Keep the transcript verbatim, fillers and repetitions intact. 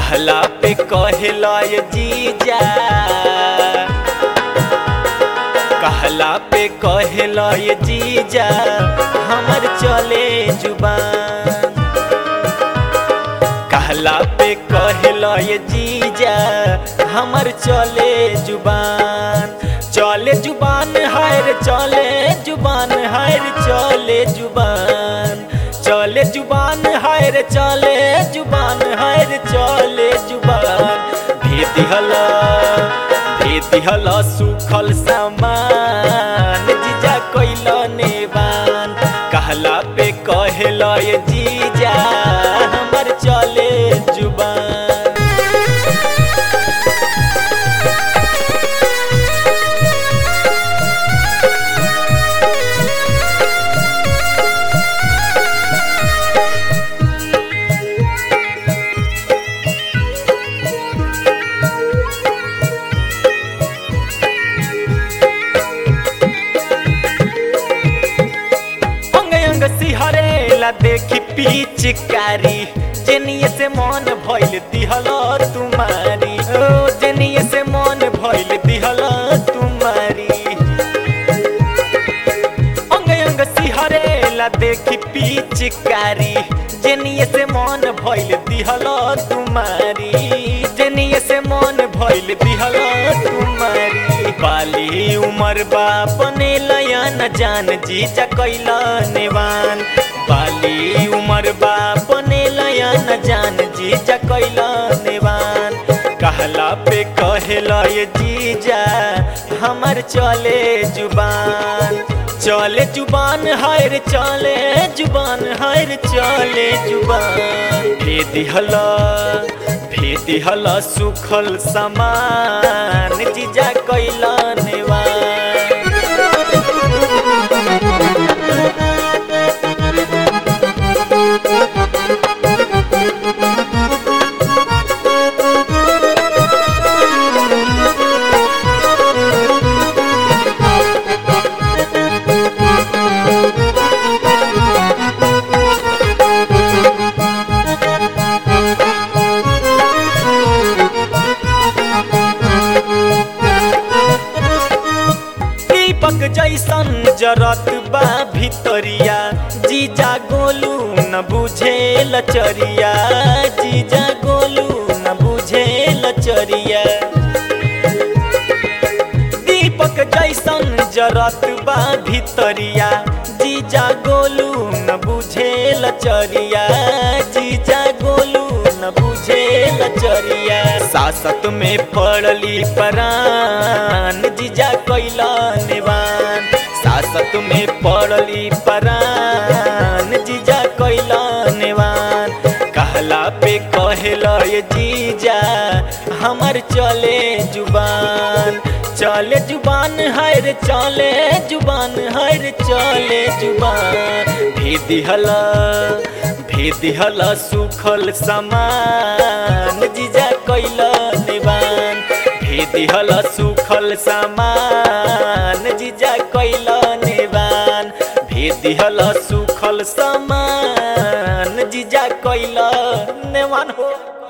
कहला पे कहेला ये जीजा, कहला पे कहेला ये जीजा हमर चले जुबान। कहला पे कहेला ये जीजा हमर चले जुबान। चले जुबान हायर चले जुबान हायर चले जुबान। चले जुबान हायर चले जुबान हायर चले जुबान। भेद हला भेद हला सुखल सामान जीजा कैला नेवान। कहला पे कहेला ये जीजा हमर चले जुबान। सिहरेला देखी पिचकारी जेनिए से मन भइल दिहल तुम्हारी। ओ जेनिए से मन भइल दिहल तुम्हारी। अंग अंग सिहरेला देखी पिचकारी जेनिए से मन भइल दिहल तुम्हारी। जेनिए से मन भइल दिहल तुम्हारी। बाली उमर बापने लयन जान जीजा कैला नेवान। बाली उमर बापने लयन जान जीजा कैला नेवान। कहला पे कहेला ये जीजा हमर चले जुबान। चले जुबान हायर चले जुबान हायर चले जुबान। भेद हला भेद हला सुखल सामान जीजा कैला नेवान। जैसन जरत बा भितरिया जीजा गोलू न बुझे लचरिया। जीजा गोलू न बुझे लचरिया। दीपक जैसन जरत बा भितरिया जीजा गोलू न बुझे लचरिया। जीजा गोलू न बुझे लचरिया। सासत में पड़ली परान जीजा कैला नेवान। सासत में पड़ली परान जीजा कैला नेवान। कहला पे कहेला ये जीजा हमर चले जुबान। चले जुबान हायर चले जुबान हायर चले जुबान। भेद हला भेद हला सुखल सामान जीजा कैला नेवान। भेद हला सुखल सामान जीजा कैला नेवान। भेद हला सुखल सामान जीजा कैला नेवान हो।